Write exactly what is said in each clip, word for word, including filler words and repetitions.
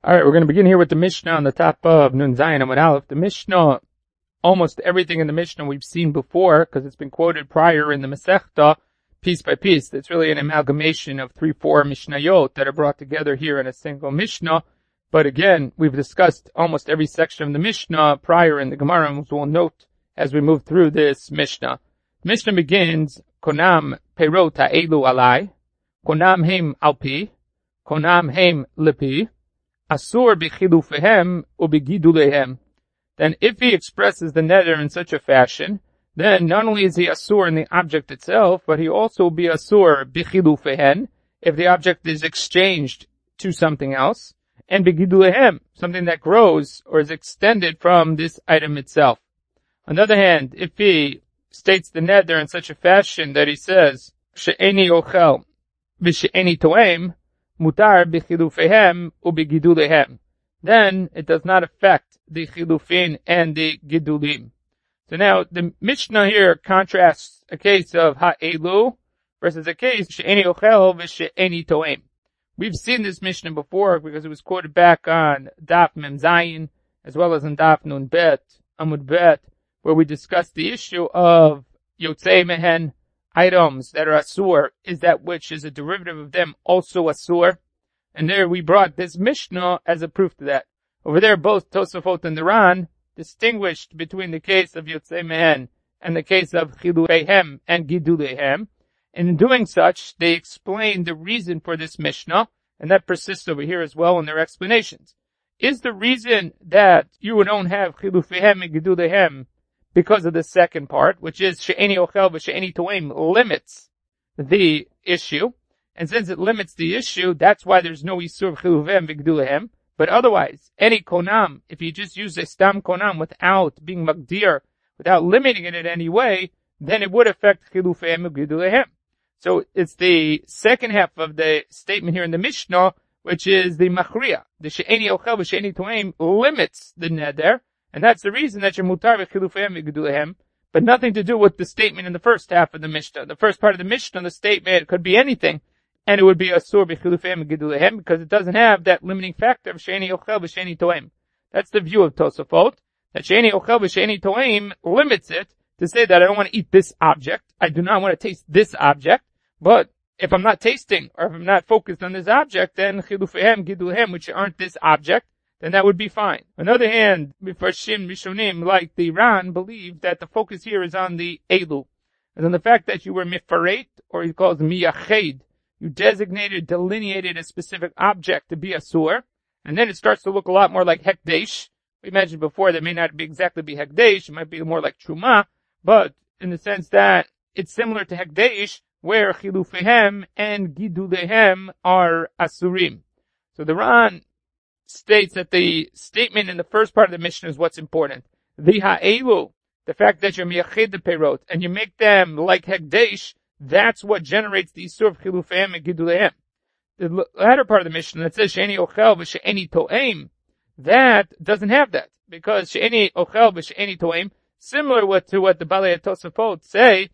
All right, we're going to begin here with the Mishnah on the top of Nun Zayin Amud Aleph. The Mishnah, almost everything in the Mishnah we've seen before, because it's been quoted prior in the Masechta, piece by piece. It's really an amalgamation of three, four Mishnayot that are brought together here in a single Mishnah. But again, we've discussed almost every section of the Mishnah prior in the Gemara, and we'll note as we move through this Mishnah. The Mishnah begins, Konam Perot Ha'elu Alai, Konam Heim Alpi, Konam Heim Lipi, Asur bichilufehem ubigidulehem. Then if he expresses the neder in such a fashion, then not only is he asur in the object itself, but he also will be asur bichilufehen if the object is exchanged to something else, and bigidulehem, something that grows or is extended from this item itself. On the other hand, if he states the neder in such a fashion that he says, she'eni ochel v'she'eni toem, mutar bichilufehem ubigidulehem, then it does not affect the chilufin and the gidulim. So now the Mishnah here contrasts a case of ha'elu versus a case she'eni ochel v'she'eni toem. We've seen this Mishnah before because it was quoted back on Daf Mem Zayin as well as on Daf Nun Bet Amud Bet, where we discussed the issue of yotzei mehen, items that are asur, is that which is a derivative of them also asur? And there we brought this Mishnah as a proof to that. Over there, both Tosafot and the Ran distinguished between the case of yotzei mehen and the case of chilufehem and gidulehem. And in doing such, they explained the reason for this Mishnah, and that persists over here as well in their explanations. Is the reason that you don't have chilufehem and gidulehem because of the second part, which is she'eni ochel v'she'eni toem, limits the issue. And since it limits the issue, that's why there's no isur chilufehem v'gdulehem. But otherwise, any konam, if you just use a stam konam without being magdir, without limiting it in any way, then it would affect chilufehem v'gdulehem. So it's the second half of the statement here in the Mishnah, which is the machriya. The she'eni ochel v'she'eni toem limits the neder. And that's the reason that you're mutar v'chilufehem v'gedulehem, but nothing to do with the statement in the first half of the Mishnah. The first part of the Mishnah, the statement, could be anything, and it would be asur v'chilufehem v'gedulehem because it doesn't have that limiting factor of she'eni ochel v'she'eni toem. That's the view of Tosafot, that she'eni ochel v'she'eni toem limits it to say that I don't want to eat this object, I do not want to taste this object, but if I'm not tasting, or if I'm not focused on this object, then chilufehem, gidulehem, which aren't this object, then that would be fine. On the other hand, Mifarshim Rishonim, like the Ran, believe that the focus here is on the Elu. And on the fact that you were mifaret, or he calls miyached, you designated, delineated a specific object to be asur, and then it starts to look a lot more like hekdesh. We mentioned before that may not be exactly be hekdesh, it might be more like truma, but in the sense that it's similar to hekdesh, where chilufehem and gidulehem are asurim. So the Ran states that the statement in the first part of the Mishnah is what's important. The ha'elu, the fact that you're miyached the perot, and you make them like hekdesh, that's what generates the isur of chilufehem and gidulehem. The latter part of the Mishnah that says she'eni ochel v'she'eni to'em, that doesn't have that, because she'eni ochel v'she'eni to'em, similar to what the Balei Tosafot say,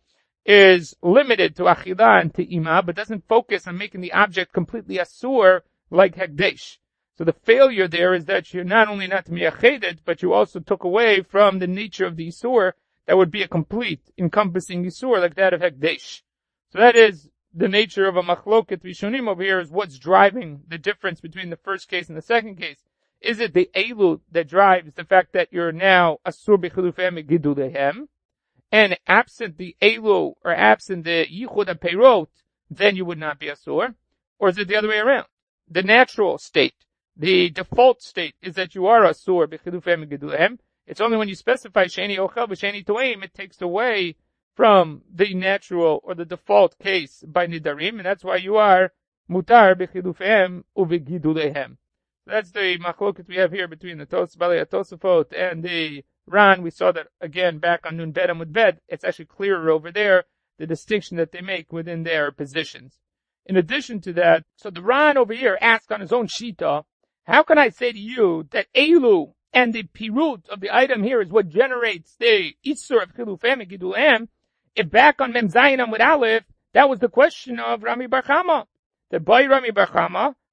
is limited to achila and te'ima, but doesn't focus on making the object completely asur like hekdesh. So the failure there is that you're not only not miyached, but you also took away from the nature of the isur that would be a complete, encompassing isur like that of hekdesh. So that is the nature of a machloket rishonim over here, is what's driving the difference between the first case and the second case. Is it the elu that drives the fact that you're now asur b'chilufehem gidulehem, and absent the elu, or absent the yichud perot, then you would not be asur? Or is it the other way around? The natural state, the default state, is that you are asur b'chilufehem gidulehem. It's only when you specify she'eni ochel v'she'eni to'em, it takes away from the natural or the default case by nidarim, and that's why you are mutar b'chilufehem u'v'gidulehem. That's the machloket we have here between the Tos Balei Tosafot and the Ran. We saw that again back on Nun Bet Amud Bet. It's actually clearer over there, the distinction that they make within their positions. In addition to that, so the Ran over here asks on his own shita, how can I say to you that elu and the pirut of the item here is what generates the isur of chilufehem and gidulehem, if back on Mem Zayin Amud Aleph, that was the question of Rami Bar Chama. That by Rami Bar Chama,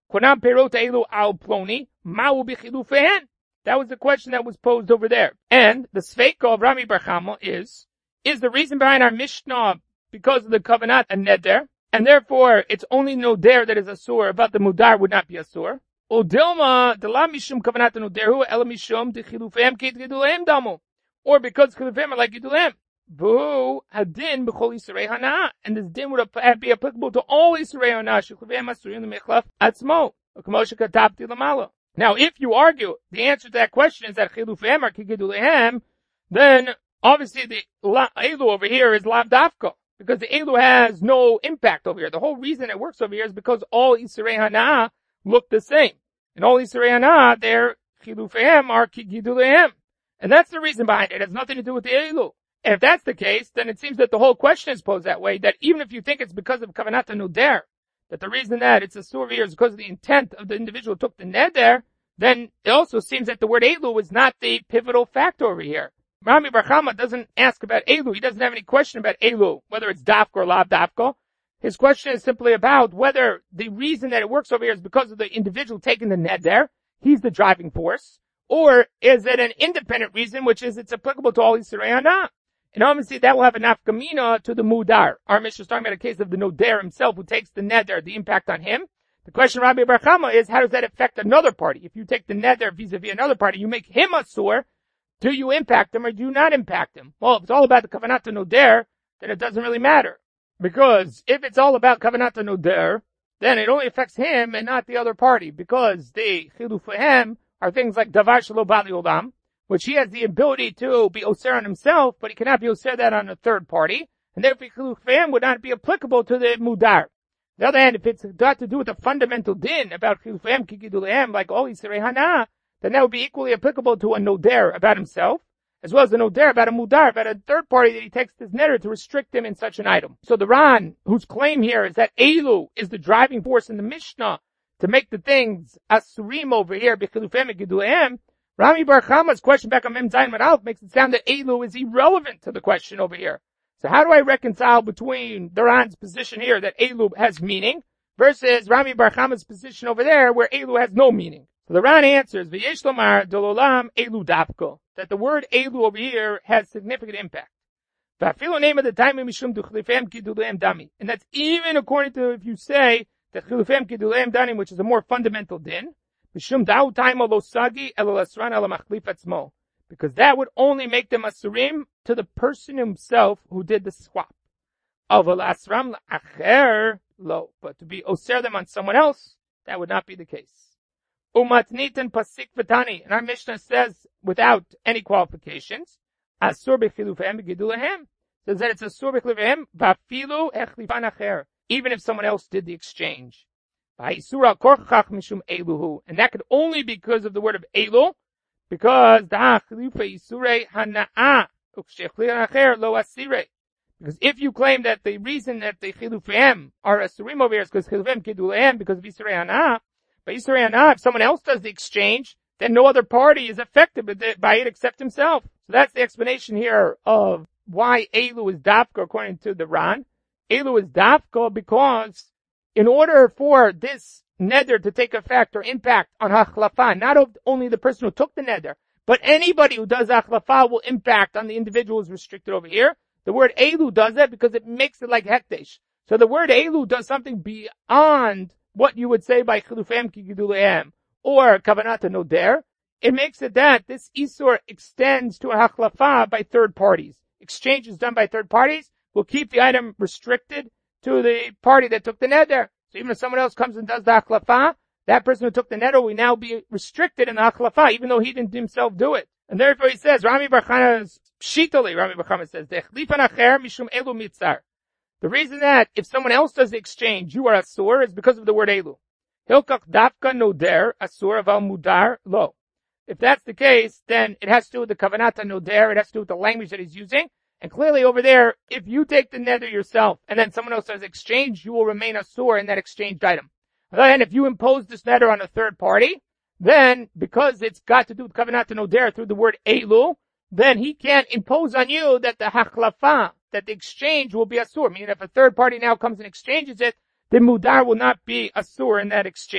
Konam perot elu al ploni, ma'u b'chilufehen. That was the question that was posed over there. And the sveika of Rami Bar Chama is, is the reason behind our Mishnah because of the kavanat a neder, and therefore it's only noder that is asur, but the mudar would not be asur. O dilma, de la mishum kavanat noderu, ela mishum de chilufehem kit gidulehem damu. Or because chilufehem are like gidulehem. V'hu hadin b'chol yisrei hana. And this din would be applicable to all yisrei hana, shechilufehem asurim lemechlaf atzmo. K'mo shekatabti lamala. Now, if you argue the answer to that question is that chilufehem are kigidulehem, then obviously the elu over here is lav dafka, because the elu has no impact over here. The whole reason it works over here is because all Yisrei Hana look the same. And all Yisrei Hana, their chilufehem are kigidulehem. And that's the reason behind it. It has nothing to do with the elu. And if that's the case, then it seems that the whole question is posed that way, that even if you think it's because of kavanat nuder, that the reason that it's a sur here is because of the intent of the individual who took the neder, then it also seems that the word elu is not the pivotal factor over here. Rami Bar Chama doesn't ask about elu. He doesn't have any question about elu, whether it's dafka or lav dafka. His question is simply about whether the reason that it works over here is because of the individual taking the neder, he's the driving force, or is it an independent reason, which is it's applicable to all Yisrei Hana? And obviously that will have an nafkamina to the mudar. Our Mishnah is talking about a case of the noder himself who takes the neder, the impact on him. The question of Rabbi Bar Chama is, how does that affect another party? If you take the neder vis-a-vis another party, you make him a sur, do you impact him or do you not impact him? Well, if it's all about the kavanat noder, then it doesn't really matter. Because if it's all about kavanat noder, then it only affects him and not the other party. Because the chilufehem are things like davar shelo bali olam, which he has the ability to be oser on himself, but he cannot be oser that on a third party. And therefore chilufehem would not be applicable to the mudar. On the other hand, if it's got to do with a fundamental din about chilufehem kigidulehem, like all Yisrei Hana, then that would be equally applicable to a noder about himself, as well as a noder about a mudar, about a third party that he takes this neder to restrict him in such an item. So the Ran, whose claim here is that elu is the driving force in the Mishnah to make the things asurim over here, b'chilufehem kigidulehem, Rami Bar Chama's question back on Mem Zayin Madalef makes it sound that elu is irrelevant to the question over here. So how do I reconcile between the Ran's position here that elu has meaning versus Rami Bar Chama's position over there where elu has no meaning? So the Ran answers, V'yesh lomar dololam elu dafko, that the word elu over here has significant impact. V'afilo name of the time mishum duchlifem kidulehem dami. And that's even according to if you say that chilufem kidulehem dami, which is a more fundamental din, mishum da'u time lo sagi elo lasran ala machlif atzmo. Because that would only make them asurim to the person himself who did the swap. Aval asram la'acher lo. But to be oser them on someone else, that would not be the case. Umatnitan pasik v'tani. And our Mishnah says, without any qualifications, asur b'chilufehem b'gidulehem. Says that it's asur b'chilufehem v'afilu echlifan acher. Even if someone else did the exchange. V'haisur al korchach mishum eluhu. And that could only be because of the word of elu, because da chilife isurei hana'a ukshechlian acher lo asire. Because if you claim that the reason that the chilufehem are asurim over here is because chilufehem kidulehem because of isurei hana'a, but Yisrei Hana, if someone else does the exchange, then no other party is affected by it except himself. So that's the explanation here of why elu is dafka according to the Ran. Elu is dafka because in order for this neder to take effect or impact on hachlafa, not only the person who took the neder, but anybody who does hachlafa will impact on the individual who's restricted over here. The word elu does that because it makes it like hekdesh. So the word elu does something beyond what you would say by chilufehem kigidulehem or kavanat noder. It makes it that this isur extends to a hachlafa by third parties. Exchanges done by third parties will keep the item restricted to the party that took the neder. So even if someone else comes and does the hachlafa, that person who took the neder will now be restricted in the hachlafa, even though he didn't himself do it. And therefore he says, Rami Bar Chama's pshitali, Rami Bar Chama says, Dechlifan acher mishum elu mitzar. The reason that if someone else does the exchange, you are asur, is because of the word elu. Hilkach dafka noder asur aval mudar lo. If that's the case, then it has to do with the kavanata noder, it has to do with the language that he's using. And clearly over there, if you take the neder yourself and then someone else does exchange, you will remain asur in that exchanged item. And if you impose this neder on a third party, then because it's got to do with kavanata noder through the word elu, then he can't impose on you that the hachlafa, that the exchange will be asur. Meaning if a third party now comes and exchanges it, the mudar will not be asur in that exchange.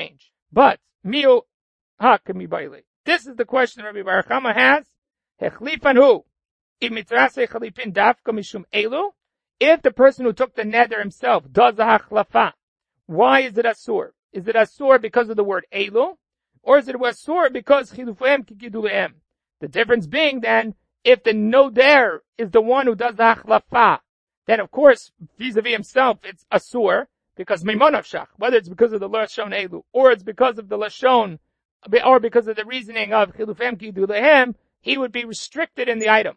But, miu hakami baile. This is the question Rabbi Bar Chama has. Hechlifan hu. If the person who took the neder himself does a hachlafa, why is it asur? Is it asur because of the word elu? Or is it asur because chilufehem kigidulehem? The difference being then, if the noder is the one who does the hachlafa, then of course, vis-a-vis himself, it's asur, because mimonavshach, whether it's because of the lashon elu, or it's because of the lashon, or because of the reasoning of chilufehem kigidulehem, he would be restricted in the item.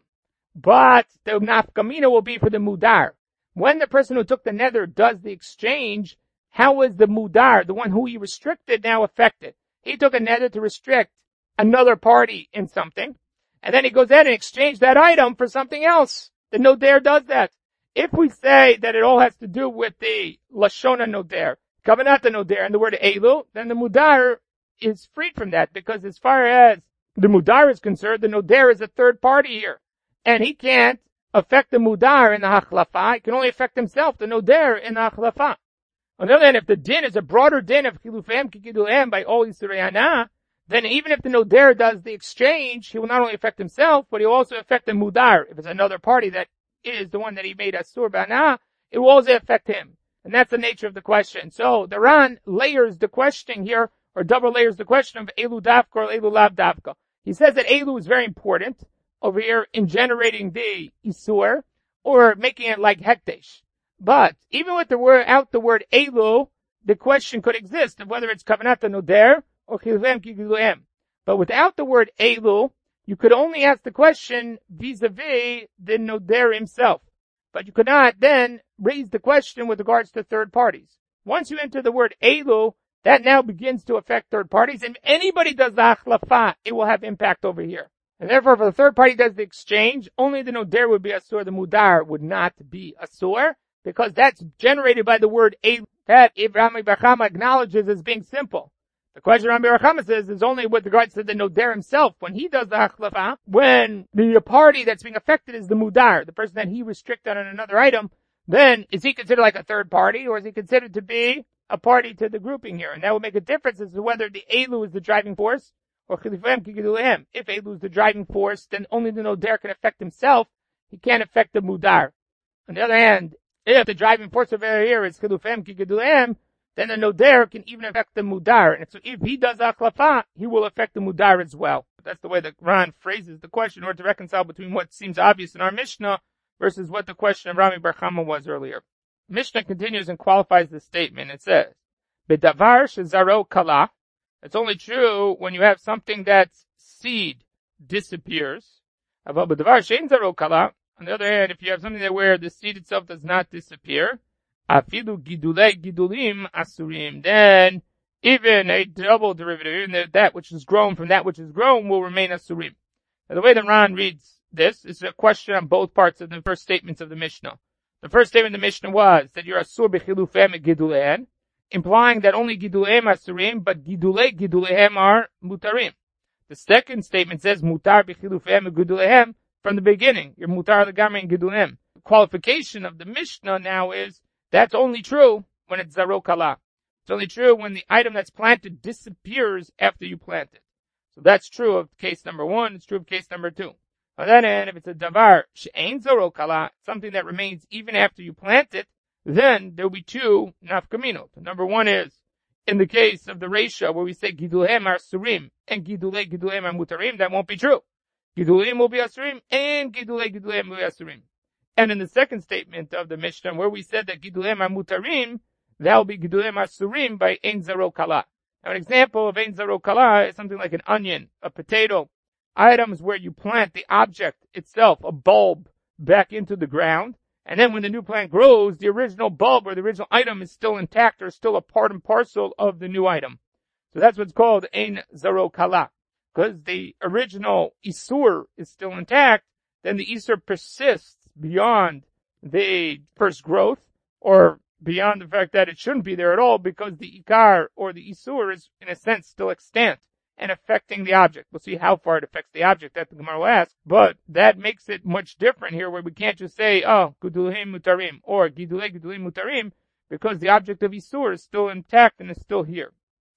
But the nafkamina will be for the mudar. When the person who took the nether does the exchange, how is the mudar, the one who he restricted, now affected? He took a nether to restrict another party in something, and then he goes ahead and exchanges that item for something else. The noder does that. If we say that it all has to do with the lashona noder, kavanata noder, and the word elu, then the mudar is freed from that, because as far as the mudar is concerned, the noder is a third party here. And he can't affect the mudar in the hachlafa. He can only affect himself, the noder, in the hachlafa. On the other hand, if the din is a broader din of chilufehem kigidulehem by all Yisrei Hana, then even if the noder does the exchange, he will not only affect himself, but he will also affect the mudar. If it's another party that is the one that he made asur b'ana, it will also affect him. And that's the nature of the question. So the Ran layers the question here, or double layers the question of elu davka or elu lav davka. He says that elu is very important over here in generating the isur, or making it like hekdesh. But even with the word out the word elu, the question could exist of whether it's kavanat noder or chilufehem kigidulehem. But without the word elu, you could only ask the question vis-a-vis the noder himself. But you could not then raise the question with regards to third parties. Once you enter the word elu, that now begins to affect third parties. And if anybody does the achlafa, it will have impact over here. And therefore, if the third party does the exchange, only the noder would be asur, the mudar would not be asur, because that's generated by the word elu, that Rabbi Bar Chama acknowledges as being simple. The question Rabbi Bar Chama says is only with regards to the noder himself, when he does the hachlafa, when the party that's being affected is the mudar, the person that he restricted on another item, then is he considered like a third party, or is he considered to be a party to the grouping here? And that would make a difference as to whether the elu is the driving force, or chilufehem kigidulehem. If elu is the driving force, then only the noder can affect himself. He can't affect the mudar. On the other hand, if the driving force over here is chilufehem kigidulehem, then the noder can even affect the mudar. And so if he does achlafa, he will affect the mudar as well. That's the way that Ran phrases the question in order to reconcile between what seems obvious in our Mishnah versus what the question of Rabbi Bar Chama was earlier. Mishnah continues and qualifies the statement. It says, Bedavar shezaro kala. It's only true when you have something that's seed disappears. Aval bedavar shein zaro kala. On the other hand, if you have something that where the seed itself does not disappear, afilu gidulei gidulim asurim, then even a double derivative, even that which is grown from that which is grown, will remain asurim. Now, the way that Ran reads this is a question on both parts of the first statements of the Mishnah. The first statement of the Mishnah was that you're asur b'chilufehem and gidulehem, implying that only gidulehem are asurim, but gidulei gidulehem are mutarim. The second statement says mutar b'chilufehem and gidulehem from the beginning. You're mutar legamri and gidulehem. The qualification of the Mishnah now is that's only true when it's zaro kala. It's only true when the item that's planted disappears after you plant it. So that's true of case number one. It's true of case number two. On that end, if it's a davar she'ein zaro kala, something that remains even after you plant it, then there will be two nafkaminot. Number one is in the case of the ratio where we say gidulehem are surim and gidulei gidulehem are mutarim, that won't be true. Gidulehem will be asurim and gidulei gidulehem will be asurim. And in the second statement of the Mishnah where we said that gidulehem are mutarim, that will be gidulehem are surim by ein zaro kala. Now an example of ein zaro kala is something like an onion, a potato, items where you plant the object itself, a bulb, back into the ground. And then when the new plant grows, the original bulb or the original item is still intact or still a part and parcel of the new item. So that's what's called ein zaro kala. Because the original isur is still intact, then the isur persists beyond the first growth, or beyond the fact that it shouldn't be there at all, because the ikar or the isur is in a sense still extant and affecting the object. We'll see how far it affects the object that the Gemara will ask, but that makes it much different here where we can't just say, oh, gidulehem mutarim, or gidulei gidulehem mutarim, because the object of isur is still intact and is still here.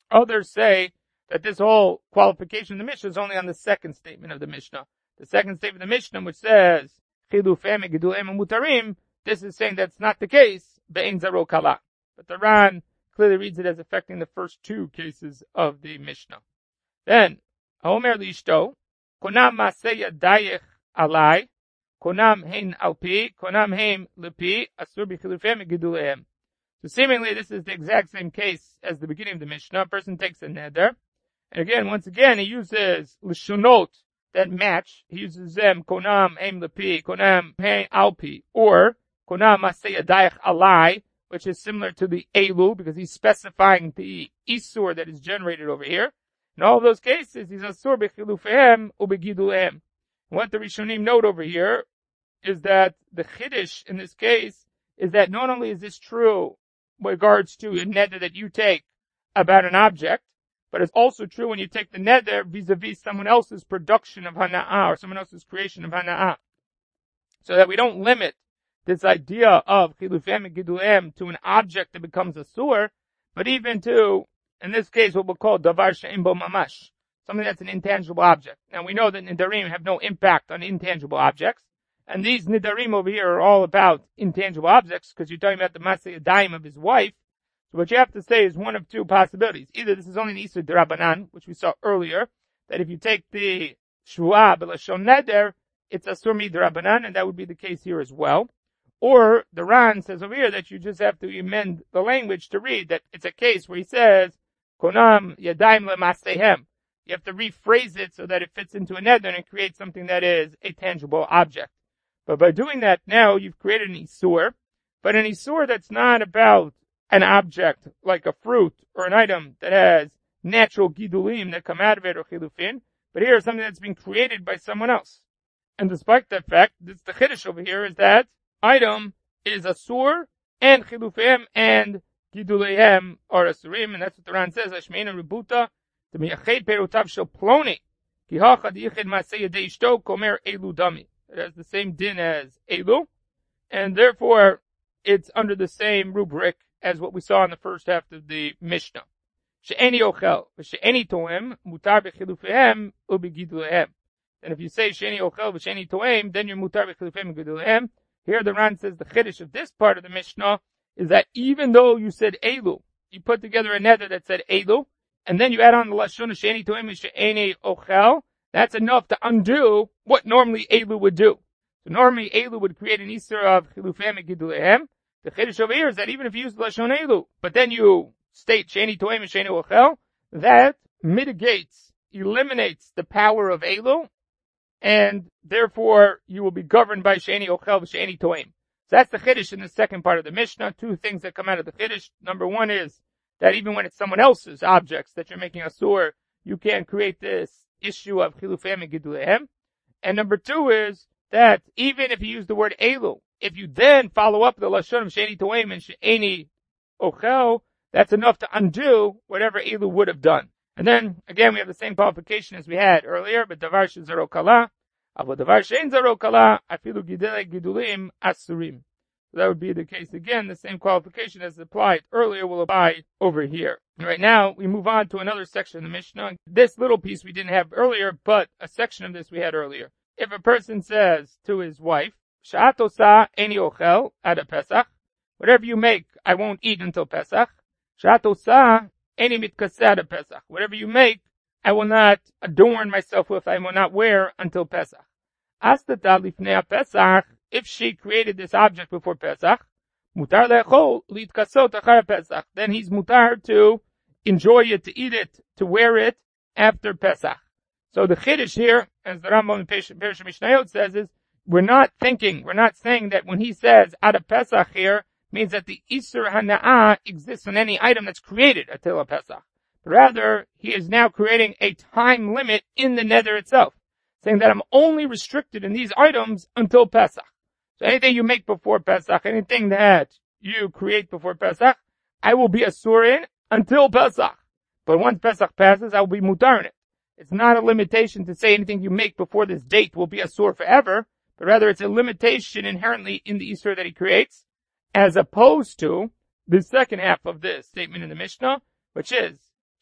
Others say that this whole qualification of the Mishnah is only on the second statement of the Mishnah. The second statement of the Mishnah, which says, Chilufem and Gidulem and Mutarim, this is saying that's not the case, Be'en Zaro Kala. But the Ran clearly reads it as affecting the first two cases of the Mishnah. Then, Haomer Lishto, Konam Maseya Dayech Alai, Konam Hein Alpi, Konam Hein Lepi, Asur B'Chilufem and Gidulem. So seemingly this is the exact same case as the beginning of the Mishnah. A person takes a neder, and again, once again, he uses Lishonot that match. He uses them, Konam Hein Lepi, Konam Hein Alpi, or Konam Maseya Dayech Alai, which is similar to the Elu, because he's specifying the Isur that is generated over here. In all of those cases, he's Asur B'Chilufehem U'B'Gidulem. What the Rishonim note over here is that the Chiddush in this case is that not only is this true with regards to a neder that you take about an object, but it's also true when you take the neder vis-a-vis someone else's production of hana'ah or someone else's creation of hana'ah. So that we don't limit this idea of chilufem and gidulem to an object that becomes a sur, but even to, in this case, what we'll call davar she'en bo mamash, something that's an intangible object. Now we know that nidarim have no impact on intangible objects, and these nidarim over here are all about intangible objects, because you're talking about the maseh yadayim of his wife. So what you have to say is one of two possibilities. Either this is only an isur d'Rabbanan, which we saw earlier, that if you take the shvuah b'lashon neder, it's asur mi'drabanan, and that would be the case here as well. Or the Ran says over here that you just have to amend the language to read that it's a case where he says, Konam yadayim le'masehem. You have to rephrase it so that it fits into a neder and create something that is a tangible object. But by doing that now, you've created an isur, but an isur that's not about an object like a fruit or an item that has natural gidulim that come out of it or chilufin, but here is something that's been created by someone else. And despite that fact, this the chiddush over here is that item is asur, and chilufim and giduleihem are asurim, and that's what the Ran says, Ashmeina Rebuta, to miyached perotav shel ploni, ki hachad yichid maseh yadei ishto komer elu dami. It has the same din as elu, and therefore it's under the same rubric as what we saw in the first half of the Mishnah. She'eni ochel, v'she'eni toem, mutar b'chilufehem, u'b'gidulehem. And if you say she'eni ochel, v'she'eni toem, then you're mutar b'chilufehem, u'b'gidulehem. Here the Ran says the chiddush of this part of the Mishnah is that even though you said elu, you put together a neder that said elu, and then you add on the lashon of she'eni toem, v'she'eni ochel, that's enough to undo what normally elu would do. So normally elu would create an isur of chilufehem and gidulehem. The chiddush over here is that even if you use the lashon elu, but then you state she'eni toem and she'eni ochel, that mitigates, eliminates the power of elu, and therefore you will be governed by she'eni ochel v'she'eni toem. So that's the chiddush in the second part of the Mishnah. Two things that come out of the chiddush. Number one is that even when it's someone else's objects that you're making asur, you can create this issue of chilufehem and gidulehem. And number two is that even if you use the word elu, if you then follow up the lashon of she'eni toem and she'eni ochel, that's enough to undo whatever elu would have done. And then again, we have the same qualification as we had earlier, but davar shezaro kala, avo davar she'en zaro kala, afilu gidulei gidulim asurim. So that would be the case again. The same qualification as applied earlier will apply over here. Right now, we move on to another section of the Mishnah. This little piece we didn't have earlier, but a section of this we had earlier. If a person says to his wife, Sha'at osa eni ochel ad Pesach, whatever you make, I won't eat until Pesach. Sha'at osa eni mitkaseh ad Pesach, whatever you make, I will not adorn myself with, I will not wear until Pesach. Astata lifnei Pesach, if she created this object before Pesach, mutar le'echol litkasot achar Pesach, then he's mutar to enjoy it, to eat it, to wear it after Pesach. So the chiddush here, as the Rambam in Perush Mishnayot says, is we're not thinking, we're not saying that when he says ad Pesach here, means that the Isur Hana'ah exists on any item that's created until a Pesach. Rather, he is now creating a time limit in the neder itself, saying that I'm only restricted in these items until Pesach. So anything you make before Pesach, anything that you create before Pesach, I will be asur in until Pesach. But once Pesach passes, I will be mutar in it. It's not a limitation to say anything you make before this date will be asur forever, but rather it's a limitation inherently in the isur that he creates, as opposed to the second half of this statement in the Mishnah, which is,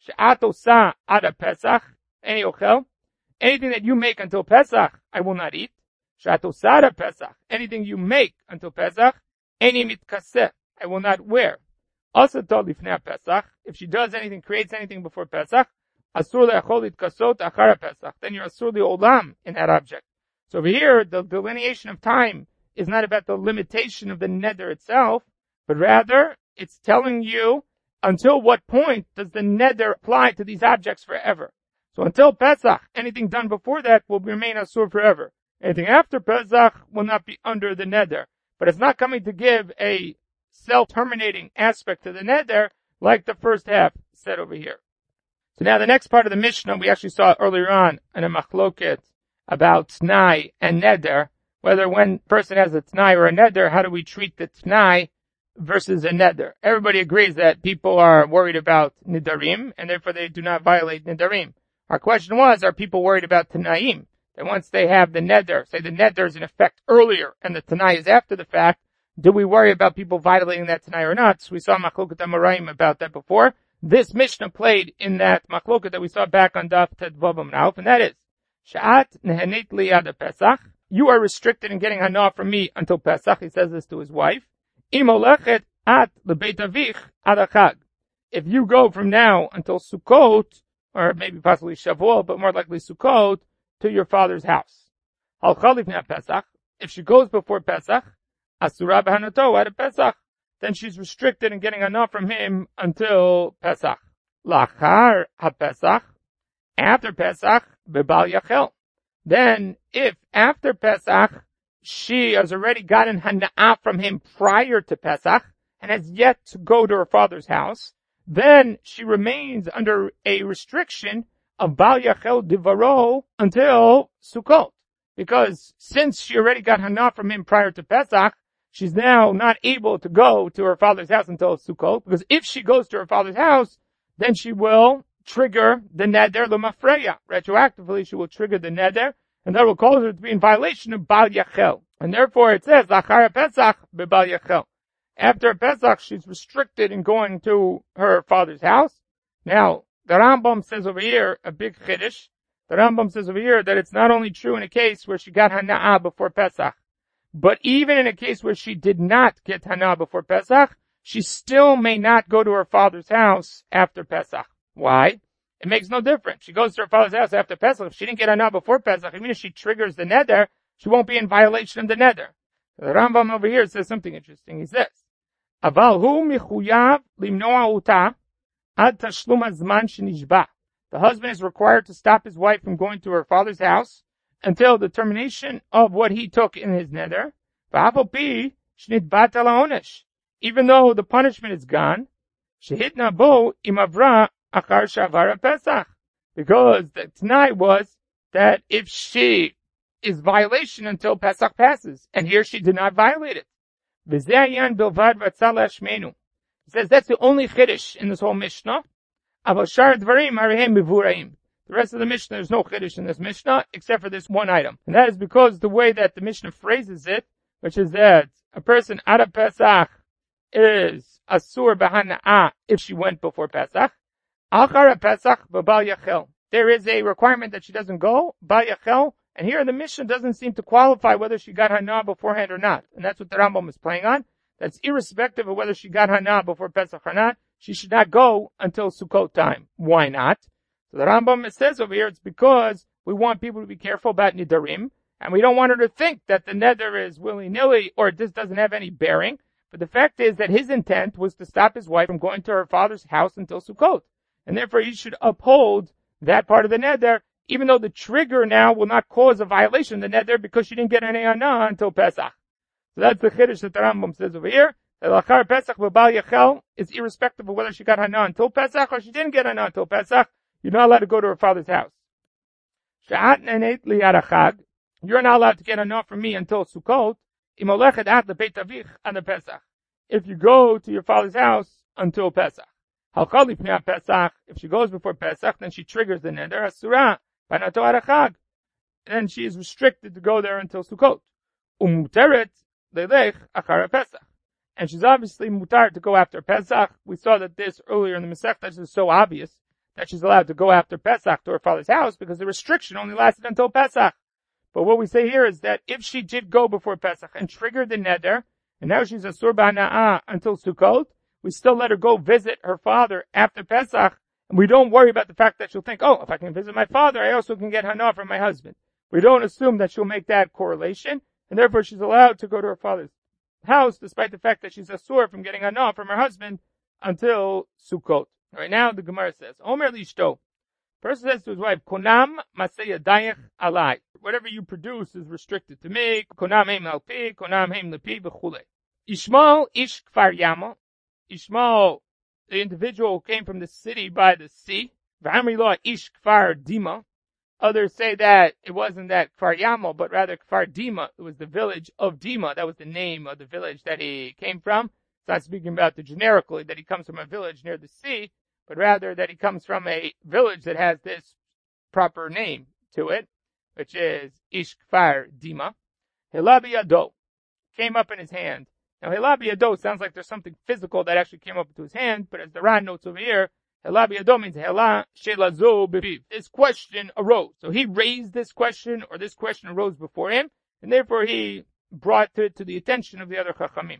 She'at osa ada Pesach, any ochel. Anything that you make until Pesach, I will not eat. She'at osa ada Pesach, anything you make until Pesach, any mitkaseh, I will not wear. Also told lifnei Pesach, if she does anything, creates anything before Pesach, asur le'achol itkasot achara Pesach, then you're asur le'olam in that object. So over here, the delineation of time is not about the limitation of the neder itself, but rather it's telling you until what point does the neder apply to these objects forever. So until Pesach, anything done before that will remain asur forever. Anything after Pesach will not be under the neder. But it's not coming to give a self-terminating aspect to the neder like the first half said over here. So now the next part of the Mishnah we actually saw earlier on in a machloket about t'nai and neder, whether when a person has a t'nai or a neder, how do we treat the t'nai versus a neder? Everybody agrees that people are worried about nidarim, and therefore they do not violate nidarim. Our question was, are people worried about t'naim? That once they have the neder, say the neder is in effect earlier and the t'nai is after the fact, do we worry about people violating that t'nai or not? So we saw machloket amoraim about that before. This Mishnah played in that machloket that we saw back on Daf Tet Vav Amud Aleph, and that is, Sha'at nehenit li ad Pesach, you are restricted in getting hana from me until Pesach. He says this to his wife. Im olechet at lebeit avich ad hachag. If you go from now until Sukkot, or maybe possibly Shavuot, but more likely Sukkot, to your father's house. Al chalifnei Pesach, if she goes before Pesach, asura b'hanato ad Pesach, then she's restricted in getting hana from him until Pesach. Lachar ha-Pesach, after Pesach, bebal yachel. Then, if after Pesach, she has already gotten hana'ah from him prior to Pesach, and has yet to go to her father's house, then she remains under a restriction of bal yachel divaro until Sukkot. Because since she already got hana'ah from him prior to Pesach, she's now not able to go to her father's house until Sukkot, because if she goes to her father's house, then she will trigger the neder l'mafreya. Retroactively, she will trigger the neder, and that will cause her to be in violation of Bal Yachel. And therefore it says, Lachar Pesach bebal Yachel. After Pesach, she's restricted in going to her father's house. Now, the Rambam says over here, a big chiddush. The Rambam says over here that it's not only true in a case where she got hana'ah before Pesach, but even in a case where she did not get hana'ah before Pesach, she still may not go to her father's house after Pesach. Why? It makes no difference. She goes to her father's house after Pesach. If she didn't get hana'ah before Pesach, even if she triggers the neder, she won't be in violation of the neder. The Rambam over here says something interesting. He says, Aval hu michuyav limnoa uta ad tashlum hazman shenishba. The husband is required to stop his wife from going to her father's house until the termination of what he took in his neder. V'afal pi shnitbat ala onesh. Even though the punishment is gone, shehitna bo imavra achar shavara Pesach. Because the t'nai was that if she is violation until Pesach passes, and here she did not violate it. V'ze'ayan bilvad v'atzal hashmenu. He says that's the only chiddush in this whole Mishnah. Aval shar dvarim harihem mivuraim. The rest of the Mishnah, there's no chiddush in this Mishnah, except for this one item. And that is because the way that the Mishnah phrases it, which is that a person out of Pesach is asur b'hana'ah if she went before Pesach. Achar Pesach b'bal yachel. There is a requirement that she doesn't go, bal yachel, and here the Mishnah doesn't seem to qualify whether she got hana'ah beforehand or not. And that's what the Rambam is playing on. That's irrespective of whether she got hana'ah before Pesach or not. She should not go until Sukkot time. Why not? So the Rambam says over here, it's because we want people to be careful about nidarim, and we don't want her to think that the neder is willy-nilly or this doesn't have any bearing. But the fact is that his intent was to stop his wife from going to her father's house until Sukkot. And therefore he should uphold that part of the neder, even though the trigger now will not cause a violation of the neder because she didn't get any hana'ah until Pesach. So that's the chiddush that the Rambam says over here. That Lachar Pesach b'bal yachel is irrespective of whether she got hana'ah until Pesach or she didn't get hana'ah until Pesach. You're not allowed to go to her father's house. Sha'at nehenit li ad hachag. You're not allowed to get hana'ah from me until Sukkot. Im olechet at lebeit avich ad Pesach. If you go to your father's house until Pesach. Halcha lifnei Pesach. If she goes before Pesach, then she triggers the neder asura b'hanato ad hachag. Then she is restricted to go there until Sukkot. Umuteret leilech achar Pesach. And she's obviously mutar to go after Pesach. We saw that this earlier in the Masechta. This is so obvious that she's allowed to go after Pesach to her father's house because the restriction only lasted until Pesach. But what we say here is that if she did go before Pesach and triggered the neder, and now she's a Asur B'Hana'ah until Sukkot, we still let her go visit her father after Pesach, and we don't worry about the fact that she'll think, oh, if I can visit my father, I also can get Hana from my husband. We don't assume that she'll make that correlation, and therefore she's allowed to go to her father's house, despite the fact that she's Asur from getting Hana from her husband until Sukkot. Right now, the Gemara says, Omer Lishto. Person says to his wife, Konam Masaya Dayach Alai. Whatever you produce is restricted to me. Konam Heim Alpi, Konam Heim Lepi, V'chule. Ishmael Ish Kfar Yama. Ishmael, the individual who came from the city by the sea. V'amri Lo Ish Kfar Dima. Others say that it wasn't that Kfar Yama, but rather Kfar Dima. It was the village of Dima. That was the name of the village that he came from. It's not speaking about the generically that he comes from a village near the sea, but rather that he comes from a village that has this proper name to it, which is Ish Kfar Dima. Hilabi Yado came up in his hand. Now Hilabi Yado sounds like there's something physical that actually came up into his hand, but as the Ran notes over here, Hilabi Yado means Hela Shelazo Bepiv. This question arose. So he raised this question, or this question arose before him, and therefore he brought it to the attention of the other Chachamim.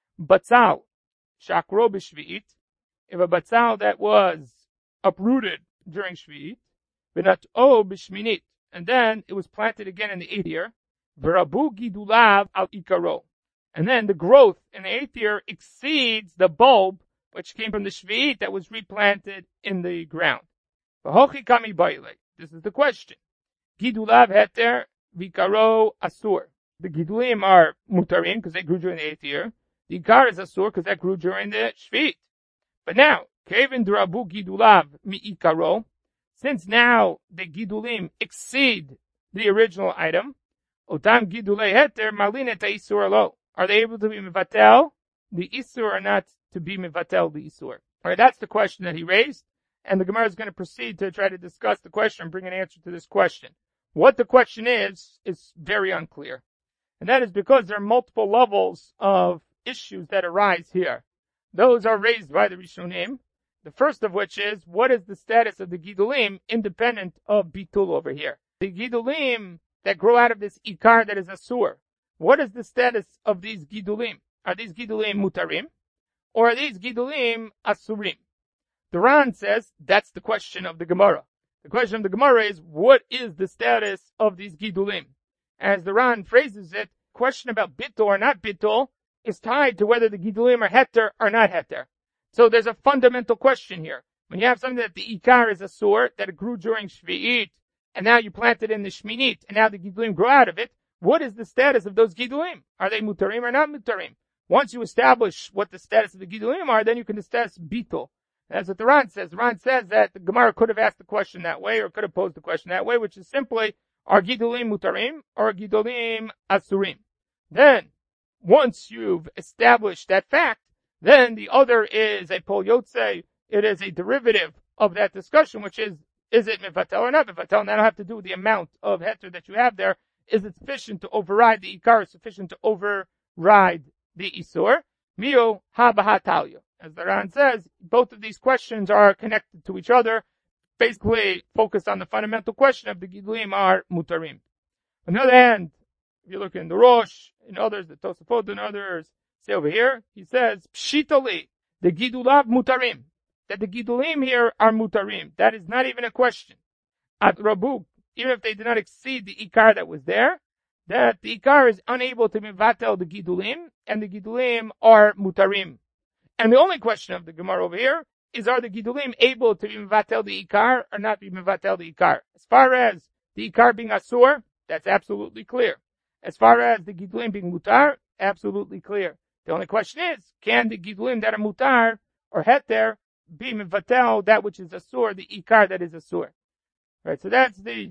Batzal Shakro B'Shvi'it. If a batzal that was uprooted during Shvi'it, V'nat'o B'Shminit, and then it was planted again in the eighth year, V'rabu Gidulav Al Ikaro, and then the growth in the eighth year exceeds the bulb which came from the Shvi'it that was replanted in the ground. V'hochi Kami Baile. This is the question. Gidulav Heter V'ikaro Asur. The Gidulim are Mutarim because they grew during the eighth year. The Ikar is Asur because that grew during the Shvi'it. But now, Kevin Drabu Gidulav Mi-Ikaro, since now the Gidulim exceed the original item, Otam Gidulei Heter Malin et Isur Lo. Are they able to be Mevatel the Isur or not to be Mevatel the Isur? Alright, that's the question that he raised, and the Gemara is going to proceed to try to discuss the question and bring an answer to this question. What the question is, is very unclear. And that is because there are multiple levels of issues that arise here. Those are raised by the Rishonim. The first of which is, what is the status of the Gidulim independent of Bitul over here? The Gidulim that grow out of this Ikar that is Asur. What is the status of these Gidulim? Are these Gidulim Mutarim? Or are these Gidulim Asurim? The Ran says, that's the question of the Gemara. The question of the Gemara is, what is the status of these Gidulim? As the Ran phrases it, question about Bitul or not Bitul is tied to whether the Gidulim are Heter or not Heter. So there's a fundamental question here. When you have something that the Ikar is Asur, that it grew during Shvi'it, and now you plant it in the Shminit, and now the Gidulim grow out of it, what is the status of those Gidulim? Are they Mutarim or not Mutarim? Once you establish what the status of the Gidulim are, then you can establish Bitul. That's what the Ran says. The Ran says that the Gemara could have asked the question that way, or could have posed the question that way, which is simply, are Gidulim Mutarim, or are Gidulim Asurim? Then, once you've established that fact, then the other is a Pol Yotze, it is a derivative of that discussion, which is, is it Mevatel or not Mevatel? And that'll have to do with the amount of Heter that you have there. Is it sufficient to override the Ikar, sufficient to override the Isur? Mio ha-baha-talya. As the Ran says, both of these questions are connected to each other, basically focused on the fundamental question of the Gidulim are Mutarim. On the other hand, if you look in the Rosh, in others, the Tosafot and others, say over here, he says, Pshitali, the Gidulav Mutarim, that the Gidulim here are Mutarim. That is not even a question. At Rabu, even if they did not exceed the Ikar that was there, that the Ikar is unable to mevatel the Gidulim, and the Gidulim are Mutarim. And the only question of the Gemara over here is, are the Gidulim able to be mevatel the Ikar or not be mevatel the Ikar? As far as the Ikar being Asur, that's absolutely clear. As far as the Gidulim being Mutar, absolutely clear. The only question is, can the Gidulim that are Mutar or Heter be mevatel that which is Asur, the Ikar that is Asur? Right, so that's the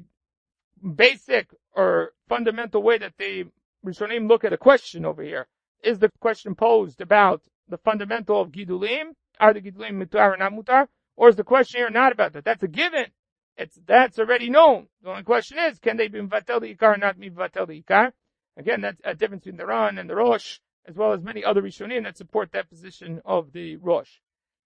basic or fundamental way that the Rishonim look at a question over here. Is the question posed about the fundamental of Gidulim? Are the Gidulim Mutar or not Mutar? Or is the question here not about that? That's a given. It's, that's already known. The only question is, can they be Mevatel the Ikar or not Mevatel the Ikar? Again, that's a difference between the Ran and the Rosh, as well as many other Rishonim that support that position of the Rosh.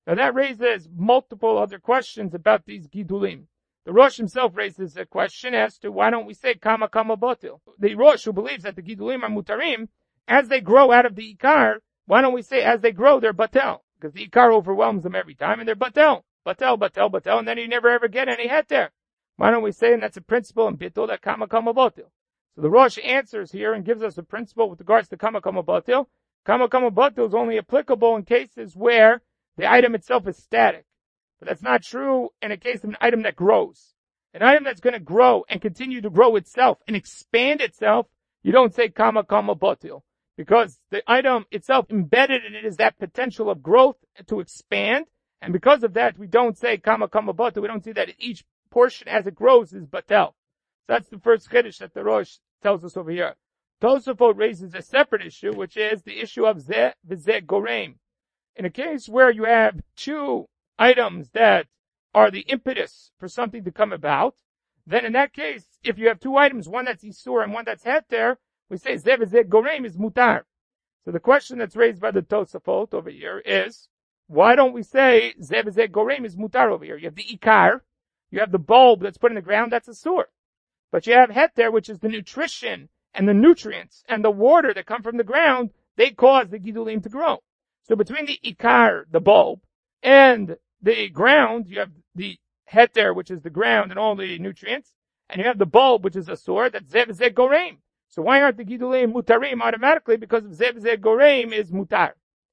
Now that raises multiple other questions about these gidulim. The Rosh himself raises a question as to why don't we say kama kama botil? The Rosh who believes that the gidulim are mutarim, as they grow out of the ikar, why don't we say as they grow they're batel? Because the ikar overwhelms them every time and they're batel. Batel, batel, batel, and then you never ever get any heter. Why don't we say, and that's a principle in bittul, that kama kama botil? So the Rosh answers here and gives us a principle with regards to kama kama botil. Kama kama botil is only applicable in cases where the item itself is static. But that's not true in a case of an item that grows. An item that's going to grow and continue to grow itself and expand itself, you don't say kama kama botil. Because the item itself embedded in it is that potential of growth to expand. And because of that, we don't say kama kama botil. We don't see that each portion as it grows is batel. So that's the first chiddush that the Rosh tells us over here. Tosafot raises a separate issue, which is the issue of zeh v'zeh goreim. In a case where you have two items that are the impetus for something to come about, then in that case, if you have two items, one that's isur and one that's heter, we say zeh v'zeh goreim is mutar. So the question that's raised by the Tosafot over here is, why don't we say zeh v'zeh goreim is mutar over here? You have the ikar, you have the bulb that's put in the ground, that's a sur. But you have heter, which is the nutrition and the nutrients and the water that come from the ground, they cause the gidulim to grow. So between the ikar, the bulb, and the ground, you have the heter, which is the ground and all the nutrients, and you have the bulb, which is a sur, that's zeh v'zeh goreim. So why aren't the gidulim mutarim automatically? Because zeh v'zeh goreim is mutar.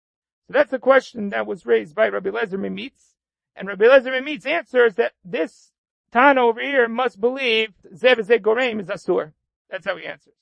So that's the question that was raised by Rabbi Lezer Mimitz. And Rabbi Lezer Mimitz answers that this Tana over here must believe zeh v'zeh goreim is asur. That's how he answers.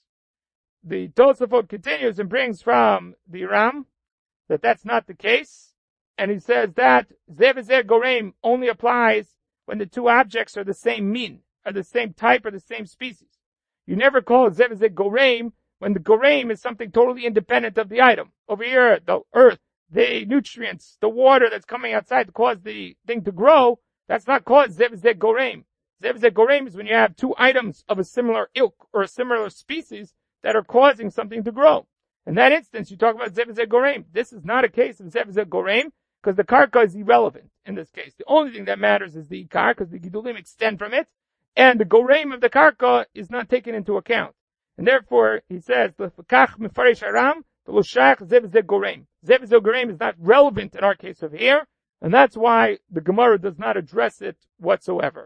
The Tosafot continues and brings from the Ram that that's not the case. And he says that zeh v'zeh goreim only applies when the two objects are the same min, are the same type, or the same species. You never call zeh v'zeh goreim when the goreim is something totally independent of the item. Over here, the earth, the nutrients, the water that's coming outside to cause the thing to grow, that's not called zeh v'zeh goreim. Zeh v'zeh goreim is when you have two items of a similar ilk or a similar species that are causing something to grow. In that instance, you talk about zeh v'zeh goreim. This is not a case of zeh v'zeh goreim because the karka is irrelevant in this case. The only thing that matters is the ikar because the gidulim extend from it, and the goreim of the karka is not taken into account. And therefore, he says, l'fakach mefarish haram, l'shach zeh v'zeh goreim. Zeh v'zeh goreim is not relevant in our case of here, and that's why the Gemara does not address it whatsoever.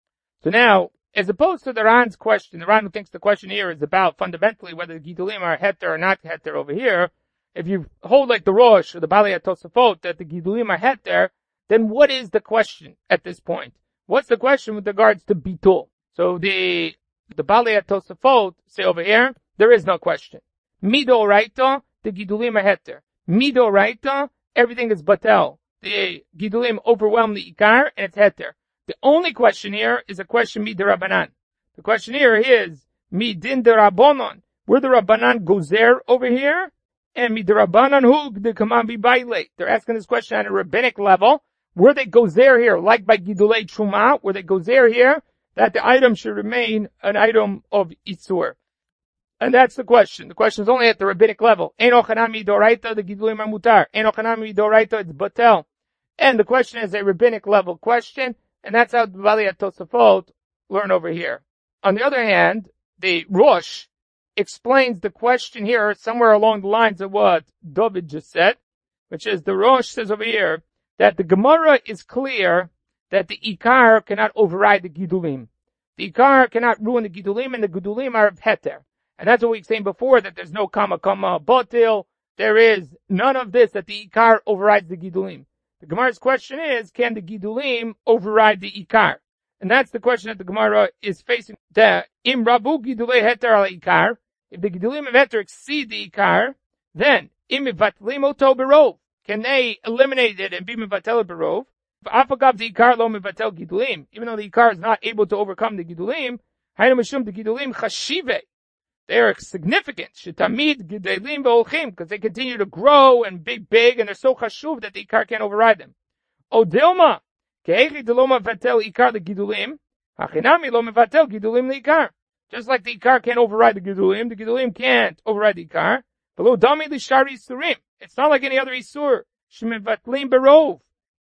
So now, as opposed to the Ran's question, the Ran who thinks the question here is about fundamentally whether the gidulim are heter or not heter over here. If you hold like the Rosh or the Balei HaTosafot that the gidulim are heter, then what is the question at this point? What's the question with regards to bitul? So the the Balei HaTosafot say over here, there is no question. Mido raita, the gidulim are heter. Mido raita, everything is batel. The gidulim overwhelm the ikar and it's heter. The only question here is a question midirabanan. The question here is midin derabonon. Were the Rabbanan gozer over here? And midirabanan hu the command be baile. They're asking this question at a rabbinic level. Were they gozer here, like by gidulei truma? Were they gozer here that the item should remain an item of isur? And that's the question. The question is only at the rabbinic level. Eno chanami doraita, the gidulim are mutar. Eno chanami doraita, it's batel. And the question is a rabbinic level question. And that's how the Balei HaTosafot learn over here. On the other hand, the Rosh explains the question here somewhere along the lines of what David just said, which is the Rosh says over here that the Gemara is clear that the Ikar cannot override the Gidulim. The Ikar cannot ruin the Gidulim, and the Gidulim are of Heter. And that's what we were saying before, that there's no Kama Kama Botil. There is none of this, that the Ikar overrides the Gidulim. The Gemara's question is, can the Gidulim override the Ikar? And that's the question that the Gemara is facing. The Im Rabu Gidulei Heter al Ikar. If the Gidulim of Heter exceed the Ikar, then Im Mivatlim Oto Berov. Can they eliminate it and be Mivatel Berov? Afagav the Ikar lo Mivatel Gidulim. Even though the Ikar is not able to overcome the Gidulim, Hayna Mishum the Gidulim Chashive. They are significant. Shetamid Gidelim Be'olchim, because they continue to grow and be big, and they're so chashuv that the Ikar can't override them. O Dilma, Ke'echi de lo mevatel Ikar the Gidulim, Hachinami lo mevatel Gidulim the Ikar. Just like the Ikar can't override the Gidulim, the Gidulim can't override the Ikar. Below Dami l'shari Isurim. It's not like any other Isur. Shemevatlim Berov.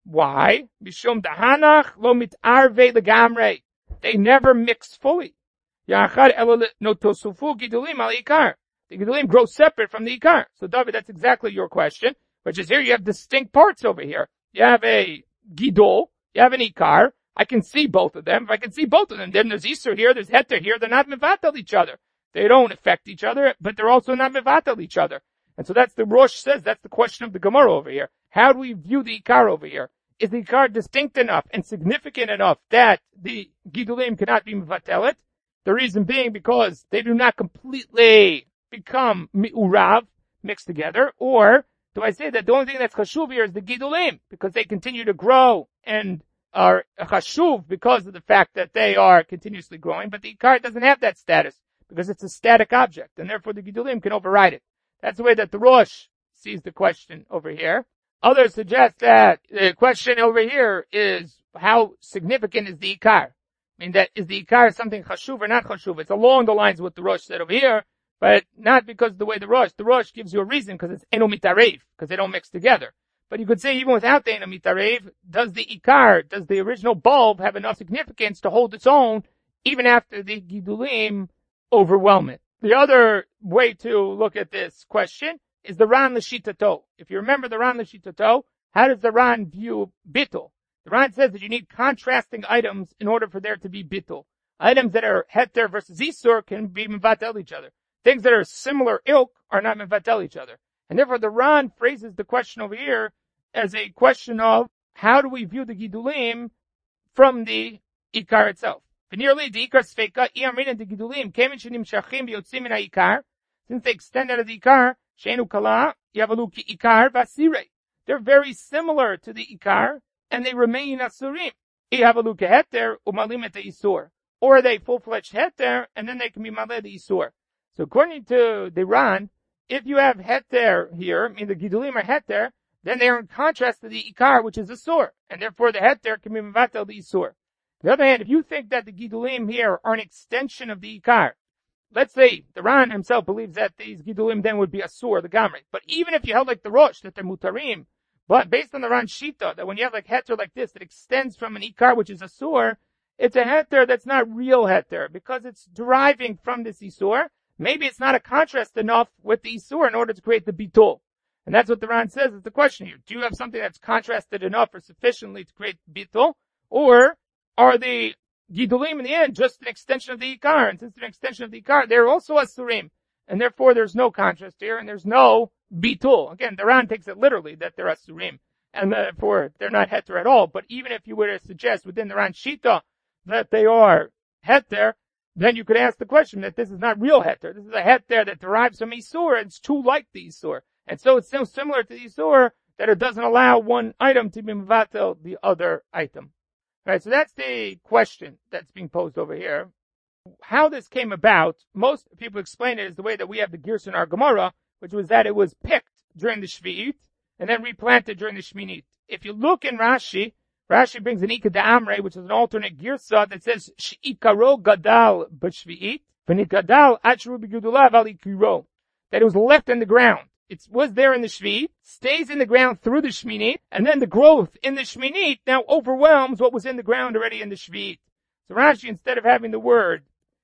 Why? Mishum dahanach lo mitarve legamre. They never mix fully. Yachad elo notosufu gidulim al ikar. The gidulim grow separate from the ikar. So David, that's exactly your question, which is here you have distinct parts over here. You have a gidol, you have an ikar. I can see both of them. If I can see both of them, then there's Isur here, there's Heter here. They're not mevatel each other. They don't affect each other, but they're also not mevatel each other. And so that's the Rosh says, that's the question of the Gemara over here. How do we view the ikar over here? Is the ikar distinct enough and significant enough that the gidulim cannot be mevatelet? The reason being because they do not completely become mi'urav, mixed together, or do I say that the only thing that's chashuv here is the gidulim, because they continue to grow and are chashuv because of the fact that they are continuously growing, but the ikar doesn't have that status because it's a static object, and therefore the gidulim can override it. That's the way that the Rosh sees the question over here. Others suggest that the question over here is how significant is the ikar? I mean, that is the ikar something chashuv or not chashuv? It's along the lines of what the Rosh said over here, but not because of the way the Rosh. The Rosh gives you a reason because it's eno mitarev, because they don't mix together. But you could say even without the eno mitarev, does the ikar, does the original bulb have enough significance to hold its own even after the gidulim overwhelm it? The other way to look at this question is the Ran L'Shitato. If you remember the Ran L'Shitato, how does the Ran view bittul? The Ran says that you need contrasting items in order for there to be bittul. Items that are heter versus isur can be mevatel each other. Things that are similar ilk are not mevatel each other. And therefore the Ran phrases the question over here as a question of how do we view the gidulim from the ikar itself. Nearly the ikar sfeika iamrin the gidulim kemin shenim shachim b'yotzim min ha'ikar, since they extend out of the ikar sheinu kala yavalu ki ikar v'asirei. They're very similar to the ikar and they remain asurim. Ihavalu keheter umalim et isur, or are they full-fledged heter and then they can be maled isur. So according to the Ran, if you have heter here, I mean the gidulim are heter, then they are in contrast to the ikar, which is asur, and therefore the heter can be mevatel the isur. On the other hand, if you think that the gidulim here are an extension of the ikar, let's say the Ran himself believes that these gidulim then would be asur, the gamri. But even if you held like the Rosh, that they're mutarim, but based on the Ran shita, that when you have like heter like this, that extends from an ikar, which is asur, it's a heter that's not real heter, because it's deriving from this isur. Maybe it's not a contrast enough with the isur in order to create the bitul. And that's what the Ran says is the question here. Do you have something that's contrasted enough or sufficiently to create bitul? Or are the gidulim in the end just an extension of the ikar? And since they're an extension of the ikar, they're also asurim. And therefore there's no contrast here and there's no bitul. Again, the Ran takes it literally that they're asurim. And therefore they're not heter at all. But even if you were to suggest within the Ran shita that they are heter, then you could ask the question that this is not real heter. This is a heter that derives from isur and it's too like the isur. And so it's so similar to the isur that it doesn't allow one item to be mevatel the other item. Right, so that's the question that's being posed over here. How this came about, most people explain it as the way that we have the Girsa in our Gemara, which was that it was picked during the Shvi'it and then replanted during the Shminit. If you look in Rashi, Rashi brings an Ika Da'amre, which is an alternate Girsa that says She'ikaro Gadal B'Shvi'it, V'Nigadal Achru B'Gudulav Al Ikiro, that it was left in the ground. It was there in the Shvi'it, stays in the ground through the Shminit, and then the growth in the Shminit now overwhelms what was in the ground already in the Shvi'it. So Rashi, instead of having the word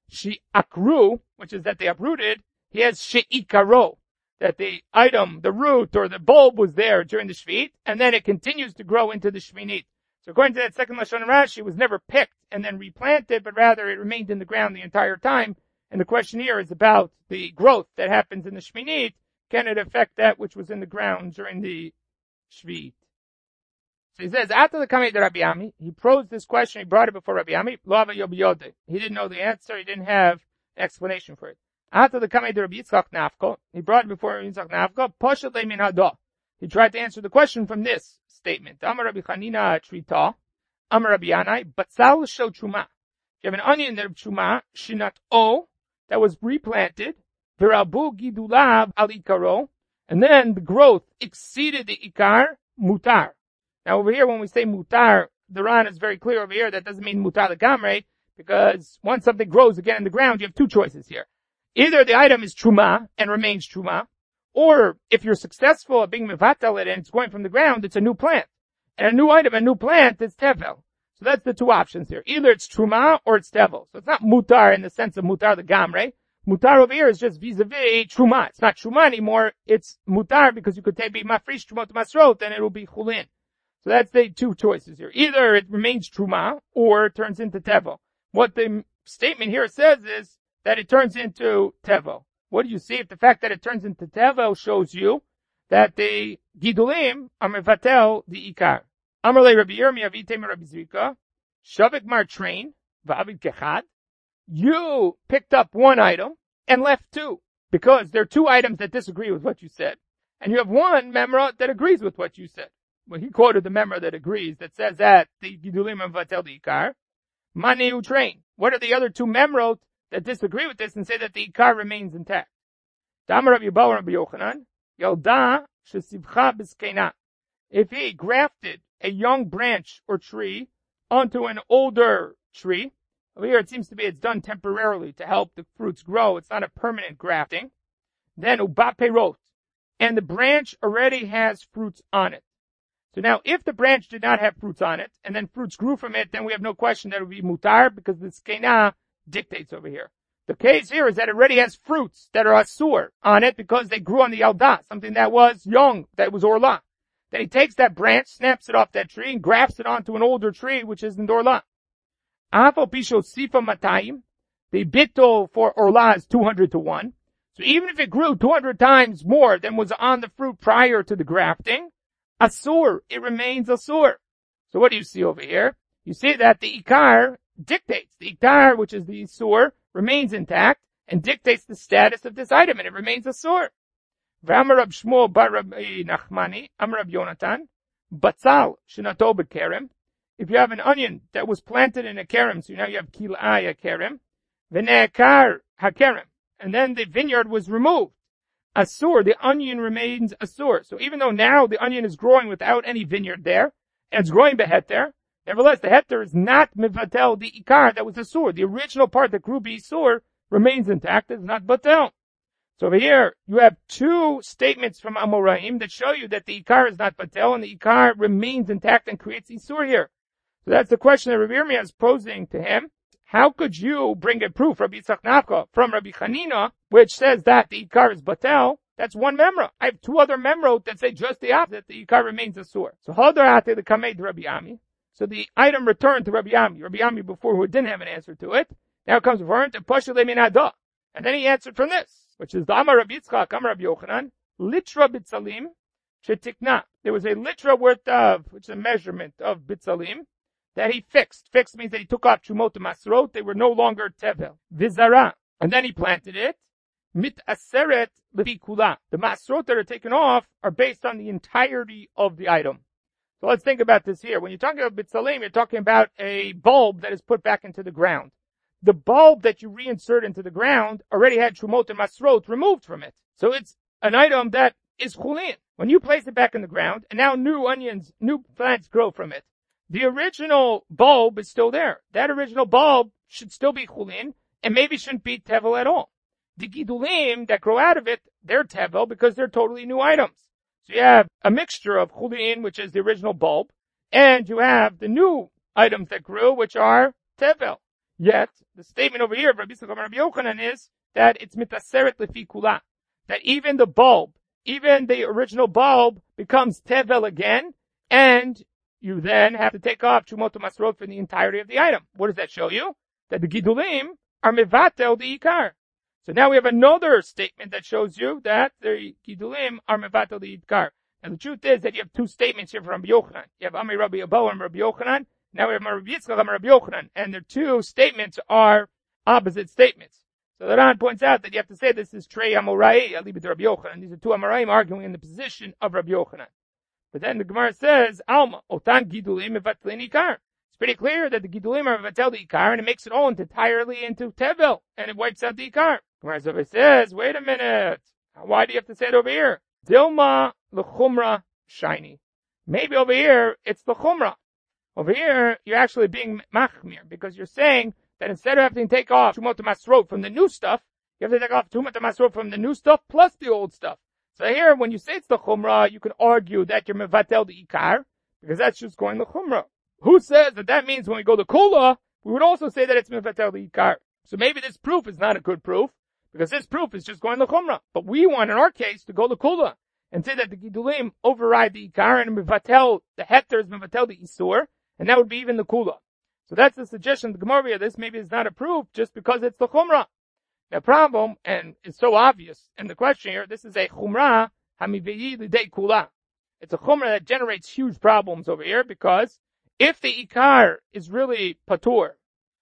She'akru, which is that they uprooted, he has She'ikaro, that the item, the root or the bulb was there during the Shvi'it, and then it continues to grow into the Shminit. So according to that second Lashon Rashi, it was never picked and then replanted, but rather it remained in the ground the entire time. And the question here is about the growth that happens in the Shminit. Can it affect that which was in the ground during the Shvi'it? So he says, after the coming of Rabbi Ami, he posed this question, he brought it before Rabbi Ami, he didn't know the answer, he didn't have explanation for it. After the coming of Rabbi Yitzchak Nafko, he brought it before Rabbi Yitzchak Nafko, Poshet le min hada. He tried to answer the question from this statement. Amar Rabbi Chanina Trita, Amar Rabbi Yanai, Batzal shel Truma. You have an onion there of Truma, Shinat O, that was replanted, V'rabu gidulav al ikaro, and then the growth exceeded the ikar, mutar. Now over here, when we say mutar, the Ran is very clear over here, that doesn't mean mutar legamre, because once something grows again in the ground, you have two choices here. Either the item is truma and remains truma, or if you're successful at being mevatel it and it's going from the ground, it's a new plant. and a new item, a new plant is tevel. So that's the two options here. Either it's truma or it's tevel. So it's not mutar in the sense of mutar the gamre. Mutar over here is just vis-a-vis truma. It's not truma anymore. It's mutar because you could take be mafrish truma to masrot, then it will be chulin. So that's the two choices here. Either it remains truma or it turns into tevel. What the statement here says is that it turns into tevel. What do you see? If the fact that it turns into tevel shows you that the gidulim are mevatel the ikar. Amarle Rabbi Yirmiyah v'itema Rabbi Zrika, shavik mar train, v'avid kechad. You picked up one item and left two, because there are two items that disagree with what you said. And you have one memra that agrees with what you said. Well, he quoted the memra that agrees, that says that the gidulim are mevatel the ikar. Maneu train. What are the other two memrot that disagree with this and say that the ikar remains intact? Damar Rabbi Yibal Rabbi Yochanan, Yalda shesivcha b'skeina. If he grafted a young branch or tree onto an older tree, over here it seems to be it's done temporarily to help the fruits grow. It's not a permanent grafting. Then uba perot, and the branch already has fruits on it. So now, if the branch did not have fruits on it, and then fruits grew from it, then we have no question that it would be mutar, because the skena dictates over here. The case here is that it already has fruits that are asur on it because they grew on the yalda, something that was young, that was orla. Then he takes that branch, snaps it off that tree, and grafts it onto an older tree, which is in orla. Afal pisho sifa matayim, the bittul for orla is two hundred to one. So even if it grew two hundred times more than was on the fruit prior to the grafting, asur, it remains asur. So what do you see over here? You see that the ikar dictates. The ikar, which is the asur, remains intact and dictates the status of this item, and it remains asur. V'amar Rab Shmuel bar Rabbi Nachmani, Amar Rab Yonatan, batzal shenato b'kerem. If you have an onion that was planted in a kerem, so now you have kil'ai kerem, v'ne'ekar hakerem, and then the vineyard was removed. Asur, the onion remains asur. So even though now the onion is growing without any vineyard there, and it's growing beheter, nevertheless the heter is not mevatel the ikar that was asur. The original part that grew be-asur remains intact, it's not batel. So over here, you have two statements from Amoraim that show you that the ikar is not batel, and the ikar remains intact and creates isur here. So that's the question that Rabbi Yirmiyah is posing to him. How could you bring a proof, Rabbi Yitzchak Nafka, from Rabbi Chanina, which says that the ikar is batel? That's one memra. I have two other memrot that say just the opposite, the ikar remains asur. So Hadarate the Kamei to Rabbi Ami. So the item returned to Rabbi Ami. Rabbi Ami before who didn't have an answer to it. Now it comes for him to Pasha Leminada. And then he answered from this, which is the Amar Rabbi Yitzchak, Amar Rabbi Yochanan, Litra Bitzalim, Shetikna. There was a litra worth of, which is a measurement of Bitzalim, that he fixed. Fixed means that he took off Chumot Masrot. They were no longer Tevel. Vizara. And then he planted it. Mit Aseret Levi Kula. The Masrot that are taken off are based on the entirety of the item. So let's think about this here. When you're talking about Bitzalim, you're talking about a bulb that is put back into the ground. The bulb that you reinsert into the ground already had Chumot and Masrot removed from it. So it's an item that is Chulin. When you place it back in the ground, and now new onions, new plants grow from it, the original bulb is still there. That original bulb should still be chulin, and maybe shouldn't be tevel at all. The gidulim that grow out of it, they're tevel because they're totally new items. So you have a mixture of chulin, which is the original bulb, and you have the new items that grew, which are tevel. Yet, the statement over here of Rabbi Yitzchak and Rabbi Yochanan is that it's mitaseret lefi kula. That even the bulb, even the original bulb becomes tevel again, and you then have to take off Chumot Masrot for the entirety of the item. What does that show you? That the Gidulim are mevatel the Ikar. So now we have another statement that shows you that the Gidulim are mevatel the Ikar. And the truth is that you have two statements here from Rabbi Yochanan. You have Ami Rabbi Abba and Rabbi Yochanan. Now we have Rabbi Yitzchak and Rabbi Yochanan. And the two statements are opposite statements. So the Ran points out that you have to say this is Trei Amorai, Alibit Rabbi Yochanan. These are two Amoraim arguing in the position of Rabbi Yochanan. But then the Gemara says, Alma, Otan Gidulim mevatlin Ikar. It's pretty clear that the Gidulim are mevatel the Ikar, and it makes it all entirely into Tevel, and it wipes out the Ikar. Gemara says, wait a minute. Why do you have to say it over here? Dilma l'chumra shiny. Maybe over here, it's the chumra. Over here, you're actually being machmir, because you're saying that instead of having to take off Tumot Masrot from the new stuff, you have to take off Tumot Masrot from the new stuff plus the old stuff. So here, when you say it's the chumrah, you can argue that you're mevatel the ikar, because that's just going to Chumrah. Who says that that means when we go to Kula, we would also say that it's Mevatel the Ikar? So maybe this proof is not a good proof, because this proof is just going to Chumrah. But we want, in our case, to go to Kula, and say that the Gidulim override the Ikar, and Mevatel, the Heter is Mevatel the Isur, and that would be even the Kula. So that's the suggestion of the Gemara. This maybe is not a proof, just because it's the Chumrah. The problem, and it's so obvious in the question here, this is a Chumrah Hamiveyi Lidei Kula. It's a Chumrah that generates huge problems over here, because if the Ikar is really Patur,